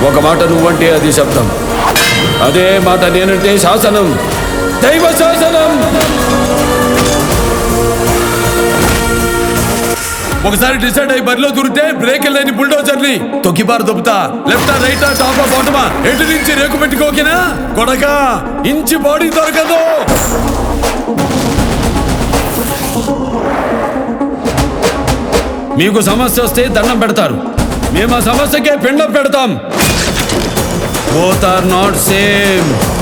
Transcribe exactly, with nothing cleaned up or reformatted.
ఒక మాట నువ్వంటే అది శబ్దం, అదే మాట నేనంటే శాసనం, దైవ శాసనం. ఒకసారి డిసైడ్ అయ్యి బరిలో దూరితే బ్రేక్ లేని బుల్డోజర్ని తొక్కిబారు దొబ్బుతా. లెఫ్టా రైటా టాపా బాటమా ఎటు నుంచి రేకు పెట్టుకోకినా కొడక ఇంచి బాడీ దొరకదు. మీకు సమస్య వస్తే దండం పెడతారు, మేము ఆ సమస్యకే పిండం పెడతాం. Both are not same.